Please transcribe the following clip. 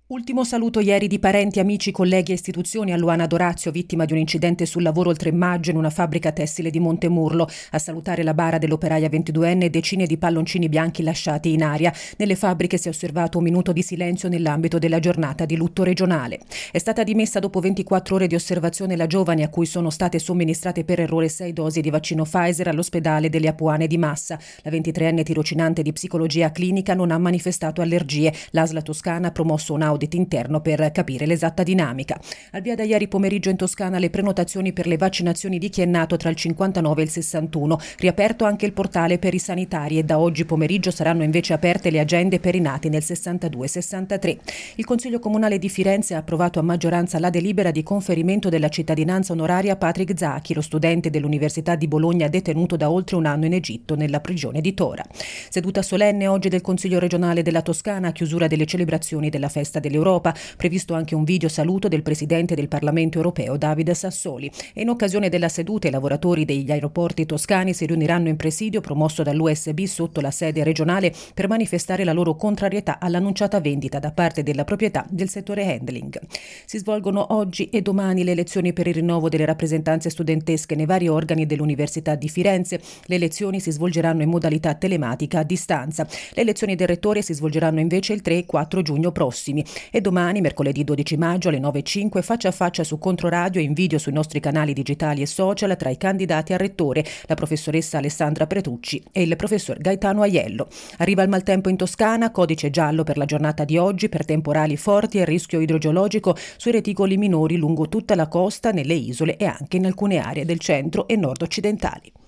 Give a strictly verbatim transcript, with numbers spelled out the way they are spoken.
Ultimo saluto ieri di parenti, amici, colleghi e istituzioni a Luana Dorazio, vittima di un incidente sul lavoro il tre maggio in una fabbrica tessile di Montemurlo. A salutare la bara dell'operaia ventiduenne decine di palloncini bianchi lasciati in aria. Nelle fabbriche si è osservato un minuto di silenzio nell'ambito della giornata di lutto regionale. È stata dimessa dopo ventiquattro ore di osservazione la giovane a cui sono state somministrate per errore sei dosi di vaccino Pfizer all'ospedale delle Apuane di Massa. La ventitreenne tirocinante di psicologia clinica non ha manifestato allergie. L'A S L Toscana ha promosso un audit interno per capire l'esatta dinamica. Al via da ieri pomeriggio in Toscana le prenotazioni per le vaccinazioni di chi è nato tra il cinquantanove e il sessantuno. Riaperto anche il portale per i sanitari e da oggi pomeriggio saranno invece aperte le agende per i nati nel sessantadue sessantatré. Il Consiglio Comunale di Firenze ha approvato a maggioranza la delibera di conferimento della cittadinanza onoraria a Patrick Zaki, lo studente dell'Università di Bologna detenuto da oltre un anno in Egitto nella prigione di Tora. Seduta solenne oggi del Consiglio regionale della Toscana a chiusura delle celebrazioni della festa dell'Europa, previsto anche un video saluto del Presidente del Parlamento europeo David Sassoli. E in occasione della seduta i lavoratori degli aeroporti toscani si riuniranno in presidio promosso dall'U S B sotto la sede regionale per manifestare la loro contrarietà all'annunciata vendita da parte della proprietà del settore handling. Si svolgono oggi e domani le elezioni per il rinnovo delle rappresentanze studentesche nei vari organi dell'Università di Firenze. Le elezioni si svolgeranno in modalità telematica a distanza. Le elezioni del rettore si svolgeranno invece il tre e quattro giugno prossimi. E domani, mercoledì dodici maggio alle nove e cinque, faccia a faccia su Controradio e in video sui nostri canali digitali e social tra i candidati a rettore, la professoressa Alessandra Pretucci e il professor Gaetano Aiello. Arriva il maltempo in Toscana, codice giallo per la giornata di oggi per temporali forti e rischio idrogeologico sui reticoli minori lungo tutta la costa, nelle isole e anche in alcune aree del centro e nord occidentali.